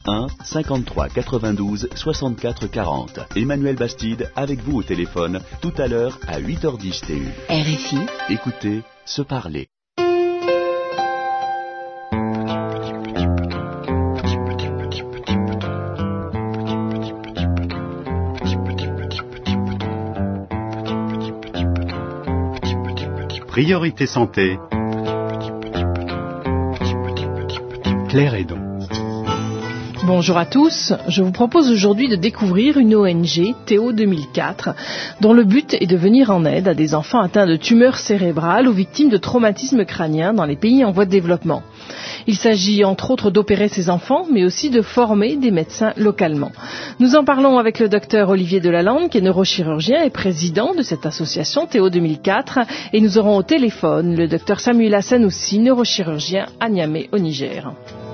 1 53 92 64 40. Emmanuel Bastide avec vous au téléphone tout à l'heure à 8h10 TU. RFI. Écoutez, se parler. Priorité santé. Claire Hédon. Bonjour à tous, je vous propose aujourd'hui de découvrir une ONG, Théo 2004, dont le but est de venir en aide à des enfants atteints de tumeurs cérébrales ou victimes de traumatismes crâniens dans les pays en voie de développement. Il s'agit entre autres d'opérer ces enfants, mais aussi de former des médecins localement. Nous en parlons avec le docteur Olivier Delalande, qui est neurochirurgien et président de cette association Théo 2004, et nous aurons au téléphone le docteur Samuel Hassan aussi, neurochirurgien à Niamey au Niger.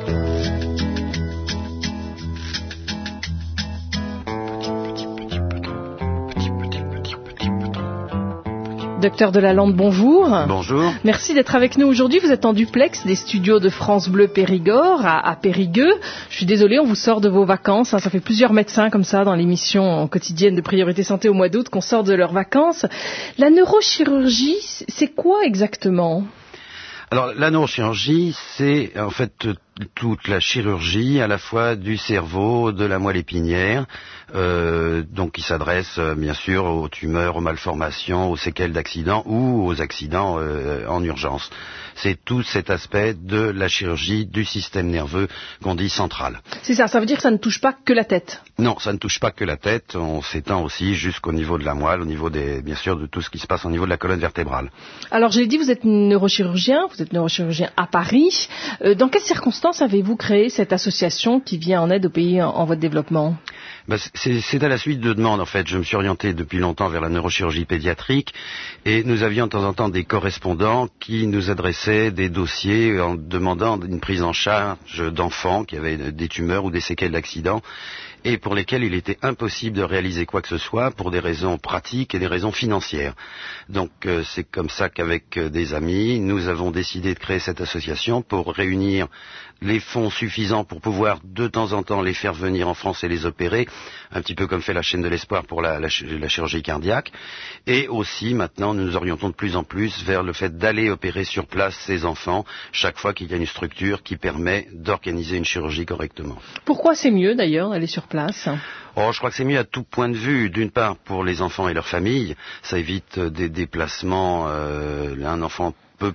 Docteur Delalande, bonjour. Bonjour. Merci d'être avec nous aujourd'hui. Vous êtes en duplex des studios de France Bleu Périgord à Périgueux. Je suis désolée, on vous sort de vos vacances. Ça fait plusieurs médecins comme ça dans l'émission quotidienne de Priorité Santé au mois d'août qu'on sort de leurs vacances. La neurochirurgie, c'est quoi exactement ? Alors, la neurochirurgie, c'est en fait toute la chirurgie à la fois du cerveau, de la moelle épinière, donc qui s'adresse bien sûr aux tumeurs, aux malformations, aux séquelles d'accidents ou aux accidents en urgence. C'est tout cet aspect de la chirurgie du système nerveux qu'on dit central. C'est ça, ça veut dire que ça ne touche pas que la tête ? Non, ça ne touche pas que la tête, on s'étend aussi jusqu'au niveau de la moelle, au niveau bien sûr de tout ce qui se passe au niveau de la colonne vertébrale. Alors j'ai dit, vous êtes neurochirurgien à Paris. Dans quelles circonstances avez-vous créé cette association qui vient en aide aux pays en voie de développement ? C'est à la suite de demandes en fait. Je me suis orienté depuis longtemps vers la neurochirurgie pédiatrique et nous avions de temps en temps des correspondants qui nous adressaient des dossiers en demandant une prise en charge d'enfants qui avaient des tumeurs ou des séquelles d'accidents et pour lesquels il était impossible de réaliser quoi que ce soit pour des raisons pratiques et des raisons financières. Donc c'est comme ça qu'avec des amis, nous avons décidé de créer cette association pour réunir les fonds suffisants pour pouvoir de temps en temps les faire venir en France et les opérer, un petit peu comme fait la chaîne de l'espoir pour la chirurgie cardiaque. Et aussi maintenant nous nous orientons de plus en plus vers le fait d'aller opérer sur place ces enfants chaque fois qu'il y a une structure qui permet d'organiser une chirurgie correctement. Pourquoi c'est mieux d'ailleurs d'aller sur place ? Je crois que c'est mieux à tout point de vue. D'une part, pour les enfants et leurs familles, ça évite des déplacements. Un enfant peut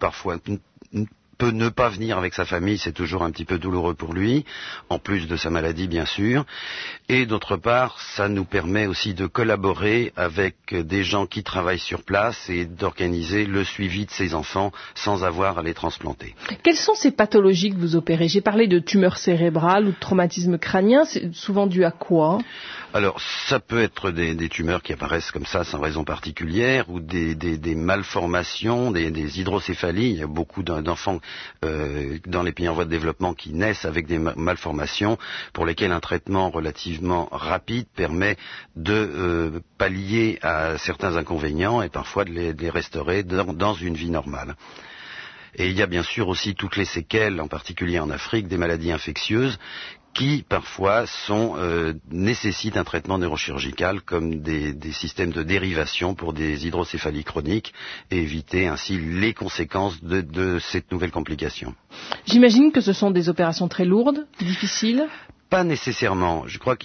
ne pas venir avec sa famille, c'est toujours un petit peu douloureux pour lui, en plus de sa maladie bien sûr. Et d'autre part, ça nous permet aussi de collaborer avec des gens qui travaillent sur place et d'organiser le suivi de ces enfants sans avoir à les transplanter. Quelles sont ces pathologies que vous opérez ? J'ai parlé de tumeurs cérébrales ou de traumatismes crâniens, c'est souvent dû à quoi ? Alors, ça peut être des tumeurs qui apparaissent comme ça sans raison particulière ou des malformations, des hydrocéphalies. Il y a beaucoup d'enfants dans les pays en voie de développement qui naissent avec des malformations pour lesquelles un traitement relativement rapide permet de pallier à certains inconvénients et parfois de les restaurer dans une vie normale. Et il y a bien sûr aussi toutes les séquelles, en particulier en Afrique, des maladies infectieuses qui parfois nécessitent un traitement neurochirurgical comme des systèmes de dérivation pour des hydrocéphalies chroniques et éviter ainsi les conséquences de cette nouvelle complication. J'imagine que ce sont des opérations très lourdes, difficiles. Pas nécessairement. Je crois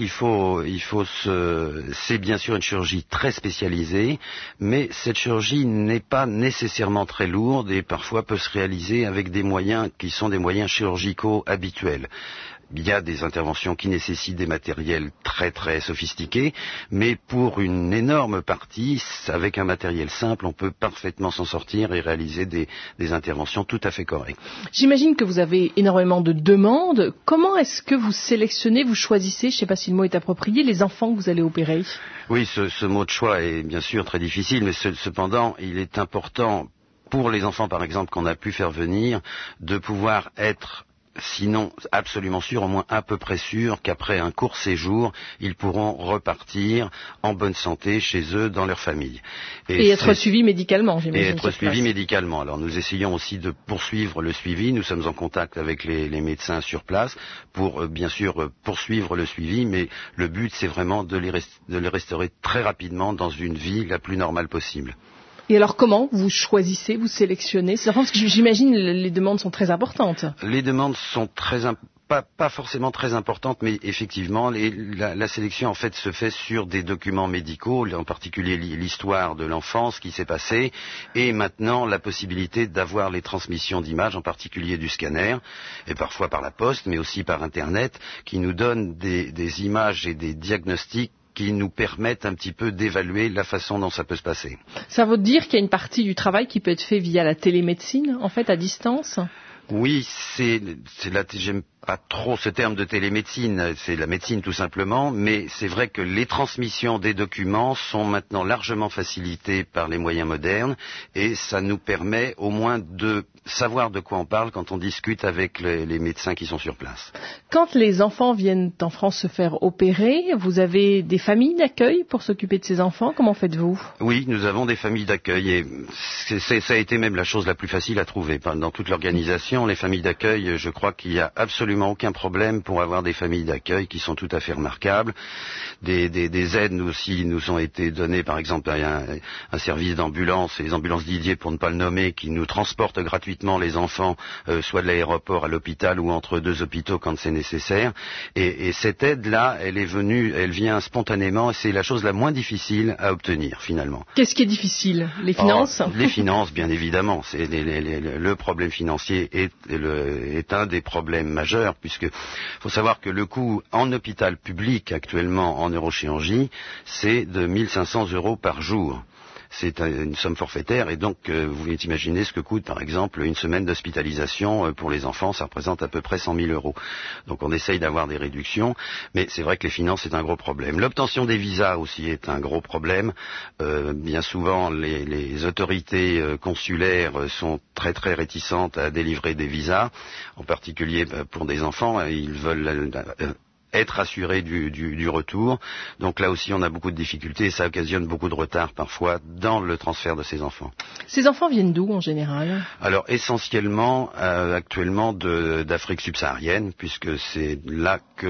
c'est bien sûr une chirurgie très spécialisée, mais cette chirurgie n'est pas nécessairement très lourde et parfois peut se réaliser avec des moyens qui sont des moyens chirurgicaux habituels. Il y a des interventions qui nécessitent des matériels très très sophistiqués, mais pour une énorme partie, avec un matériel simple, on peut parfaitement s'en sortir et réaliser des interventions tout à fait correctes. J'imagine que vous avez énormément de demandes. Comment est-ce que vous sélectionnez, vous choisissez, je ne sais pas si le mot est approprié, les enfants que vous allez opérer ? Oui, ce mot de choix est bien sûr très difficile, mais cependant, il est important pour les enfants, par exemple, qu'on a pu faire venir, de pouvoir être sinon absolument sûr, au moins à peu près sûr, qu'après un court séjour, ils pourront repartir en bonne santé chez eux, dans leur famille. Et être suivis médicalement, j'imagine. Et être suivis médicalement. Alors nous essayons aussi de poursuivre le suivi. Nous sommes en contact avec les médecins sur place pour bien sûr poursuivre le suivi, mais le but c'est vraiment de les restaurer très rapidement dans une vie la plus normale possible. Et alors comment vous choisissez, vous sélectionnez ces enfants? Parce que j'imagine les demandes sont très importantes. Les demandes sont pas forcément très importantes, mais effectivement, la sélection en fait se fait sur des documents médicaux, en particulier l'histoire de l'enfance, ce qui s'est passé, et maintenant la possibilité d'avoir les transmissions d'images, en particulier du scanner, et parfois par la poste, mais aussi par Internet, qui nous donnent des images et des diagnostics qui nous permettent un petit peu d'évaluer la façon dont ça peut se passer. Ça veut dire qu'il y a une partie du travail qui peut être fait via la télémédecine, en fait, à distance? Oui, j'aime pas trop ce terme de télémédecine, c'est la médecine tout simplement, mais c'est vrai que les transmissions des documents sont maintenant largement facilitées par les moyens modernes et ça nous permet au moins de savoir de quoi on parle quand on discute avec les médecins qui sont sur place. Quand les enfants viennent en France se faire opérer, vous avez des familles d'accueil pour s'occuper de ces enfants? Comment faites-vous? Oui, nous avons des familles d'accueil et ça a été même la chose la plus facile à trouver. Dans toute l'organisation, les familles d'accueil, je crois qu'il y a absolument aucun problème pour avoir des familles d'accueil qui sont tout à fait remarquables. Des aides aussi nous ont été données, par exemple, il y a un service d'ambulance, les ambulances Didier pour ne pas le nommer, qui nous transportent gratuitement les enfants, soit de l'aéroport à l'hôpital ou entre deux hôpitaux quand c'est nécessaire. Et cette aide-là, elle vient spontanément et c'est la chose la moins difficile à obtenir finalement. Qu'est-ce qui est difficile? Les finances? Les finances, bien évidemment. Le problème financier est un des problèmes majeurs, puisque faut savoir que le coût en hôpital public actuellement en neurochirurgie, c'est de 1 500 € par jour. C'est une somme forfaitaire et donc vous pouvez imaginer ce que coûte par exemple une semaine d'hospitalisation pour les enfants, ça représente à peu près 100 000 €. Donc on essaye d'avoir des réductions, mais c'est vrai que les finances c'est un gros problème. L'obtention des visas aussi est un gros problème. Bien souvent les autorités consulaires sont très très réticentes à délivrer des visas, en particulier pour des enfants, ils veulent être assurés du retour. Donc là aussi, on a beaucoup de difficultés et ça occasionne beaucoup de retard parfois dans le transfert de ces enfants. Ces enfants viennent d'où en général? Alors essentiellement, actuellement d'Afrique subsaharienne, puisque c'est là que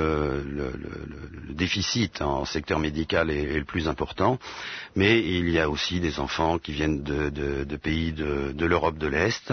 le déficit en secteur médical est le plus important. Mais il y a aussi des enfants qui viennent de pays de l'Europe de l'Est.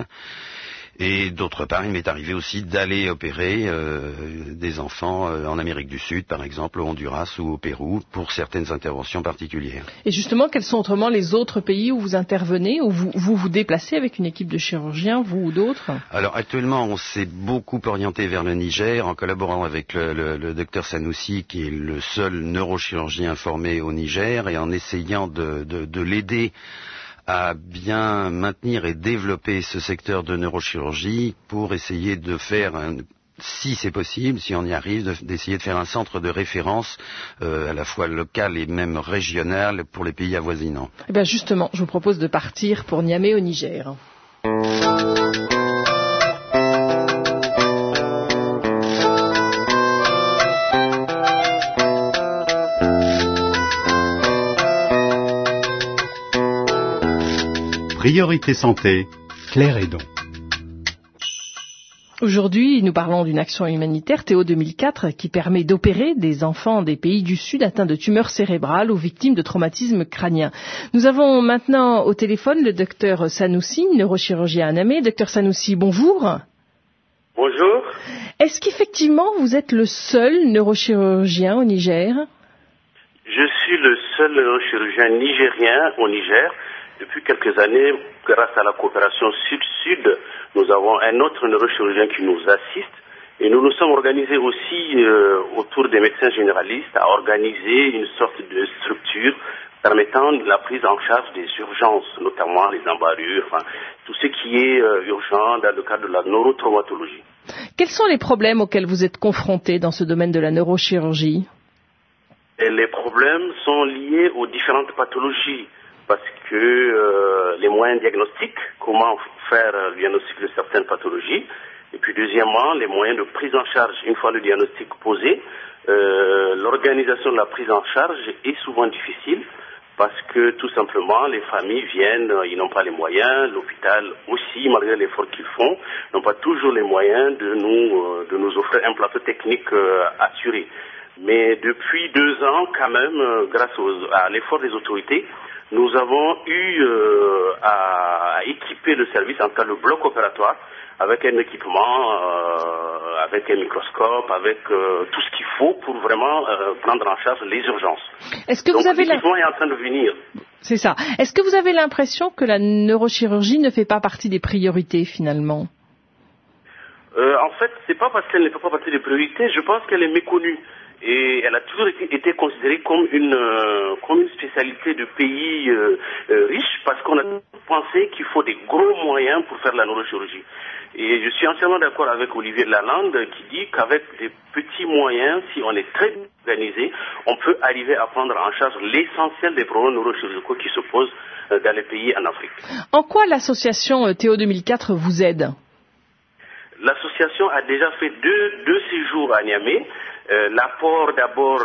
Et d'autre part, il m'est arrivé aussi d'aller opérer des enfants en Amérique du Sud, par exemple, au Honduras ou au Pérou, pour certaines interventions particulières. Et justement, quels sont autrement les autres pays où vous intervenez, où vous déplacez avec une équipe de chirurgiens, vous ou d'autres? Alors actuellement, on s'est beaucoup orienté vers le Niger, en collaborant avec le docteur Sanoussi, qui est le seul neurochirurgien formé au Niger, et en essayant de l'aider à bien maintenir et développer ce secteur de neurochirurgie pour essayer de faire, si c'est possible, si on y arrive, d'essayer de faire un centre de référence à la fois local et même régional pour les pays avoisinants. Eh bien justement, je vous propose de partir pour Niamey au Niger. Priorité santé, Claire Hédon. Aujourd'hui, nous parlons d'une action humanitaire, Théo 2004, qui permet d'opérer des enfants des pays du Sud atteints de tumeurs cérébrales ou victimes de traumatismes crâniens. Nous avons maintenant au téléphone le docteur Sanoussi, neurochirurgien à Niamey. Docteur Sanoussi, bonjour. Bonjour. Est-ce qu'effectivement vous êtes le seul neurochirurgien au Niger? Je suis le seul neurochirurgien nigérien au Niger. Depuis quelques années, grâce à la coopération Sud-Sud, nous avons un autre neurochirurgien qui nous assiste et nous nous sommes organisés aussi autour des médecins généralistes à organiser une sorte de structure permettant la prise en charge des urgences, notamment les embarrures, tout ce qui est urgent dans le cadre de la neurotraumatologie. Quels sont les problèmes auxquels vous êtes confrontés dans ce domaine de la neurochirurgie? Et les problèmes sont liés aux différentes pathologies. Parce que les moyens diagnostiques, comment faire le diagnostic de certaines pathologies, Et puis deuxièmement, les moyens de prise en charge, une fois le diagnostic posé, l'organisation de la prise en charge est souvent difficile parce que tout simplement les familles viennent, ils n'ont pas les moyens, l'hôpital aussi, malgré l'effort qu'ils font, n'ont pas toujours les moyens de nous offrir un plateau technique assuré. Mais depuis 2 ans, quand même, grâce à l'effort des autorités, nous avons eu à équiper le service, en tout cas le bloc opératoire, avec un équipement, avec un microscope, avec tout ce qu'il faut pour vraiment prendre en charge les urgences. Est-ce que Donc vous avez l'équipement est en train de venir. C'est ça. Est-ce que vous avez l'impression que la neurochirurgie ne fait pas partie des priorités finalement? En fait, c'est pas parce qu'elle ne fait pas partie des priorités, je pense qu'elle est méconnue. Et elle a toujours été considérée comme une spécialité de pays riches, parce qu'on a pensé qu'il faut des gros moyens pour faire la neurochirurgie. Et je suis entièrement d'accord avec Olivier Lalande qui dit qu'avec des petits moyens, si on est très organisé, on peut arriver à prendre en charge l'essentiel des problèmes neurochirurgicaux qui se posent dans les pays en Afrique. En quoi l'association Théo 2004 vous aide? L'association a déjà fait deux séjours à Niamey. L'apport d'abord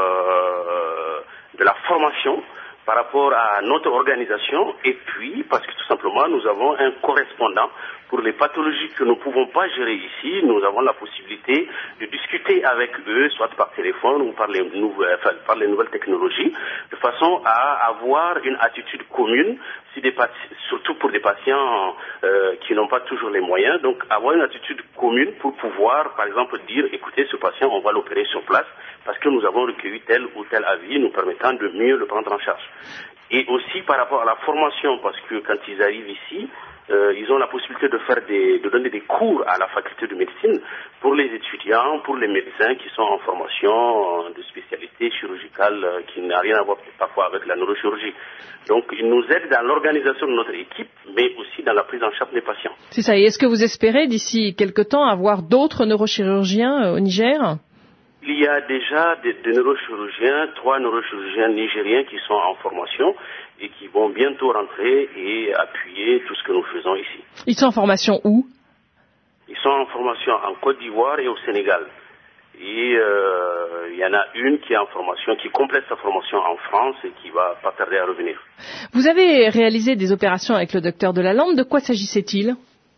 de la formation par rapport à notre organisation, et puis parce que tout simplement nous avons un correspondant pour les pathologies que nous ne pouvons pas gérer ici. Nous avons la possibilité de discuter avec eux, soit par téléphone ou par les nouvelles technologies, de façon à avoir une attitude commune, surtout pour des patients qui n'ont pas toujours les moyens. Donc avoir une attitude commune pour pouvoir, par exemple, dire, écoutez, ce patient, on va l'opérer sur place parce que nous avons recueilli tel ou tel avis nous permettant de mieux le prendre en charge. Et aussi par rapport à la formation, parce que quand ils arrivent ici, ils ont la possibilité de donner des cours à la faculté de médecine pour les étudiants, pour les médecins qui sont en formation de spécialité chirurgicale qui n'a rien à voir parfois avec la neurochirurgie. Donc ils nous aident dans l'organisation de notre équipe, mais aussi dans la prise en charge des patients. C'est ça. Et est-ce que vous espérez d'ici quelque temps avoir d'autres neurochirurgiens au Niger ? Il y a déjà des neurochirurgiens, 3 neurochirurgiens nigériens qui sont en formation et qui vont bientôt rentrer et appuyer tout ce que nous faisons ici. Ils sont en formation où? Ils sont en formation en Côte d'Ivoire et au Sénégal. Et il y en a une qui est en formation, qui complète sa formation en France et qui va pas tarder à revenir. Vous avez réalisé des opérations avec le docteur Delalande. De quoi s'agissait-il?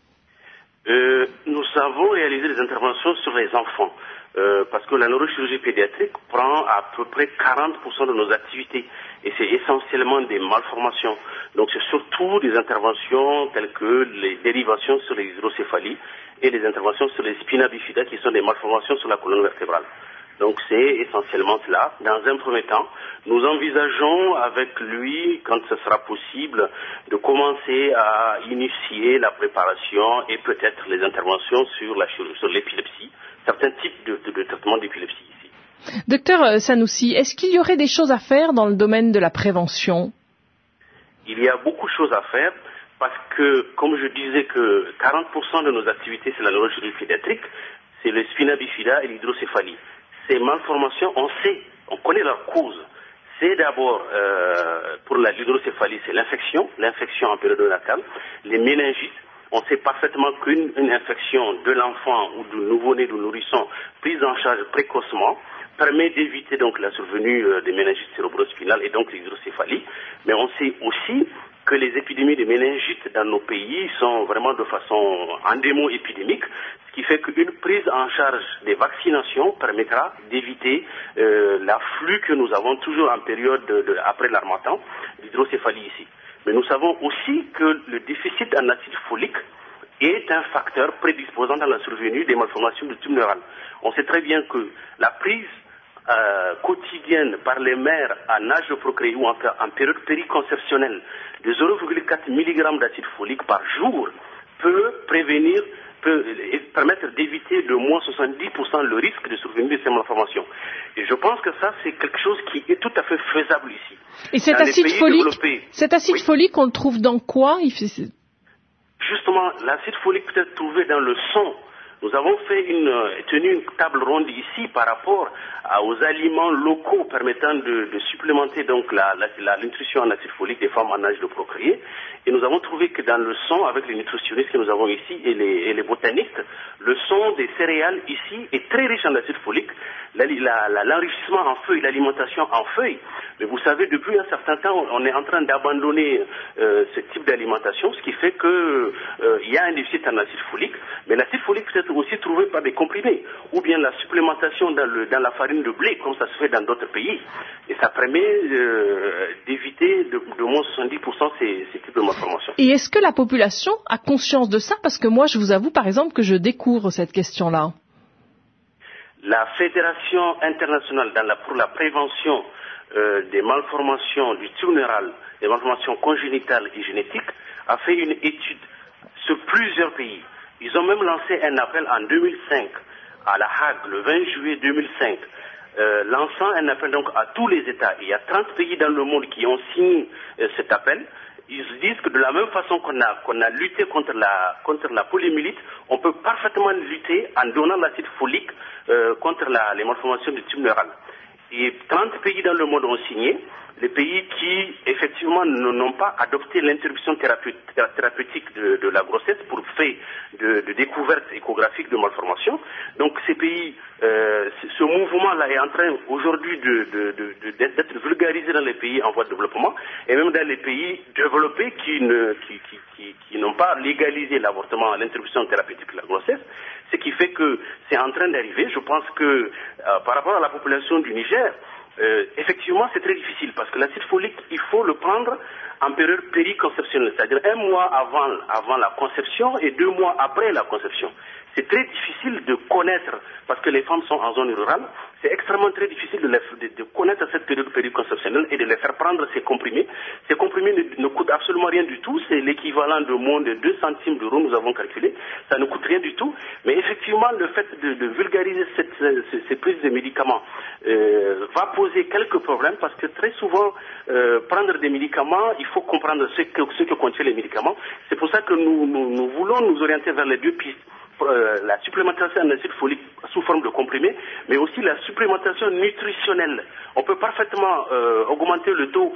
Nous avons réalisé des interventions sur les enfants. Parce que la neurochirurgie pédiatrique prend à peu près 40% de nos activités et c'est essentiellement des malformations. Donc c'est surtout des interventions telles que les dérivations sur les hydrocéphalies et les interventions sur les spina bifida qui sont des malformations sur la colonne vertébrale. Donc c'est essentiellement cela. Dans un premier temps, nous envisageons avec lui, quand ce sera possible, de commencer à initier la préparation et peut-être les interventions sur l'épilepsie, certains types de traitements d'épilepsie ici. Docteur Sanoussi, est-ce qu'il y aurait des choses à faire dans le domaine de la prévention? Il y a beaucoup de choses à faire parce que, comme je disais que 40% de nos activités c'est la neurochirurgie pédiatrique, c'est le spina bifida et l'hydrocéphalie. Ces malformations, on connaît leur cause. C'est d'abord, pour l'hydrocéphalie, c'est l'infection en période natale, les méningites. On sait parfaitement qu'une infection de l'enfant ou du nouveau-né, du nourrisson, prise en charge précocement, permet d'éviter donc la survenue des méningites cérébrospinales et donc l'hydrocéphalie. Mais on sait aussi que les épidémies de méningites dans nos pays sont vraiment de façon endémo-épidémique, ce qui fait qu'une prise en charge des vaccinations permettra d'éviter l'afflux que nous avons toujours en période après l'harmattan, l'hydrocéphalie ici. Mais nous savons aussi que le déficit en acide folique est un facteur prédisposant dans la survenue des malformations du tube neural. On sait très bien que la prise quotidienne par les mères en âge de procréer ou en période périconceptionnelle de 0,4 mg d'acide folique par jour peut permettre d'éviter de moins 70% le risque de survenue de ces malformations. Et je pense que ça, c'est quelque chose qui est tout à fait faisable ici. Et cet acide folique, on le trouve dans quoi? Justement, l'acide folique peut être trouvé dans le sang Nous avons tenu une table ronde ici par rapport aux aliments locaux permettant de supplémenter donc la nutrition en acide folique des femmes en âge de procréer. Et nous avons trouvé que dans le son, avec les nutritionnistes que nous avons ici et les botanistes, le son des céréales ici est très riche en acide folique. L'enrichissement en feuilles, l'alimentation en feuilles. Mais vous savez, depuis un certain temps, on est en train d'abandonner ce type d'alimentation, ce qui fait que il y a un déficit en acide folique. Mais l'acide folique peut être aussi trouvé par des comprimés, ou bien la supplémentation dans la farine de blé, comme ça se fait dans d'autres pays. Et ça permet d'éviter de moins 70% ces types de malformations. Et est-ce que la population a conscience de ça? Parce que moi, je vous avoue, par exemple, que je découvre cette question-là. La Fédération internationale pour la prévention des malformations du tube neural, des malformations congénitales et génétiques, a fait une étude sur plusieurs pays. Ils ont même lancé un appel en 2005 à La Hague, le 20 juillet 2005, lançant un appel donc à tous les États. Il y a 30 pays dans le monde qui ont signé cet appel. Ils disent que de la même façon qu'on a lutté contre la poliomyélite, on peut parfaitement lutter en donnant l'acide folique contre les malformations du tube neural. Et 30 pays dans le monde ont signé. Les pays qui, effectivement, n'ont pas adopté l'interruption thérapeutique de la grossesse pour fait de découverte échographique de malformation. Donc, ces pays, ce mouvement-là est en train aujourd'hui d'être vulgarisé dans les pays en voie de développement et même dans les pays développés qui n'ont pas légalisé l'avortement, l'interruption thérapeutique de la grossesse. Ce qui fait que c'est en train d'arriver. Je pense que par rapport à la population du Niger, effectivement, c'est très difficile parce que l'acide folique, il faut le prendre en période périconceptionnelle, c'est-à-dire 1 mois avant la conception et 2 mois après la conception. C'est très difficile de connaître, parce que les femmes sont en zone rurale, c'est extrêmement très difficile de connaître cette période périconceptionnelle et de les faire prendre ces comprimés. Ces comprimés ne coûtent absolument rien du tout, c'est l'équivalent de moins de 2 centimes d'euros, nous avons calculé, ça ne coûte rien du tout, mais effectivement le fait de vulgariser ces prises de médicaments va poser quelques problèmes, parce que très souvent, prendre des médicaments, il faut comprendre ce que contiennent les médicaments. C'est pour ça que nous voulons nous orienter vers les deux pistes. La supplémentation en acide folique sous forme de comprimés, mais aussi la supplémentation nutritionnelle. On peut parfaitement augmenter le taux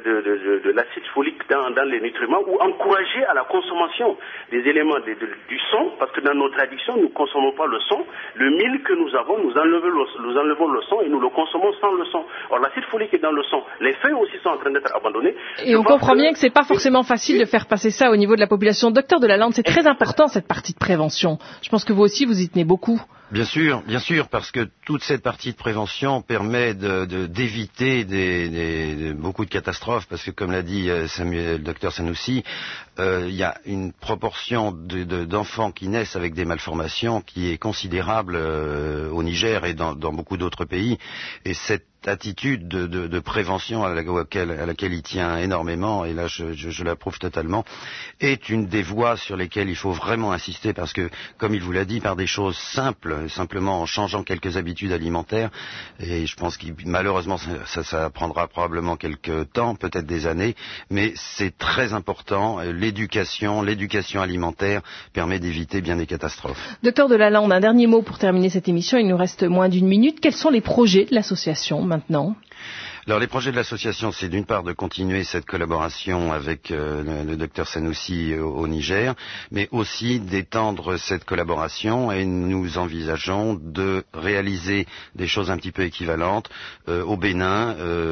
de l'acide folique dans les nutriments ou encourager à la consommation des éléments du son, parce que dans nos traditions, nous ne consommons pas le son. Le mil que nous avons, nous enlevons le son et nous le consommons sans le son. Or, l'acide folique est dans le son. Les feuilles aussi sont en train d'être abandonnées. Et on comprend bien que c'est pas forcément facile de faire passer ça au niveau de la population. Docteur Delalande, c'est très important cette partie de prévention. Je pense que vous aussi, vous y tenez beaucoup. Bien sûr, parce que toute cette partie de prévention permet d'éviter beaucoup de catastrophes, parce que comme l'a dit le docteur Sanoussi, il y a une proportion d'enfants qui naissent avec des malformations qui est considérable au Niger et dans beaucoup d'autres pays, et cette attitude de prévention à laquelle il tient énormément, et là je l'approuve totalement, est une des voies sur lesquelles il faut vraiment insister, parce que, comme il vous l'a dit, par des choses simplement en changeant quelques habitudes alimentaires, et je pense que malheureusement ça prendra probablement quelques temps, peut-être des années, mais c'est très important. L'éducation alimentaire permet d'éviter bien des catastrophes. Docteur Delalande, un dernier mot pour terminer cette émission, il nous reste moins d'1 minute. Quels sont les projets de l'association maintenant? Alors, les projets de l'association, c'est d'une part de continuer cette collaboration avec le docteur Sanoussi au Niger, mais aussi d'étendre cette collaboration, et nous envisageons de réaliser des choses un petit peu équivalentes au Bénin,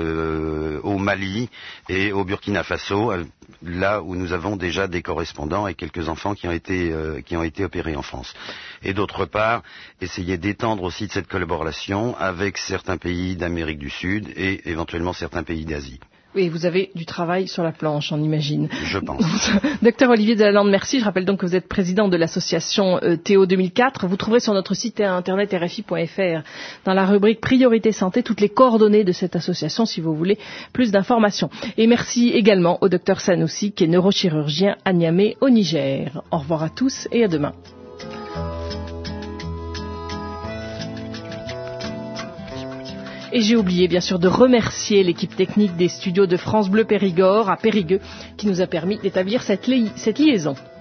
au Mali et au Burkina Faso, là où nous avons déjà des correspondants et quelques enfants qui ont été opérés en France. Et d'autre part, essayer d'étendre aussi de cette collaboration avec certains pays d'Amérique du Sud et éventuellement certains pays d'Asie. Oui, vous avez du travail sur la planche, on imagine. Je pense. Docteur Olivier Delalande, merci. Je rappelle donc que vous êtes président de l'association Théo 2004. Vous trouverez sur notre site internet rfi.fr, dans la rubrique Priorité Santé, toutes les coordonnées de cette association si vous voulez plus d'informations. Et merci également au docteur Sanoussi, qui est neurochirurgien à Niamey, au Niger. Au revoir à tous et à demain. Et j'ai oublié bien sûr de remercier l'équipe technique des studios de France Bleu Périgord à Périgueux qui nous a permis d'établir cette liaison.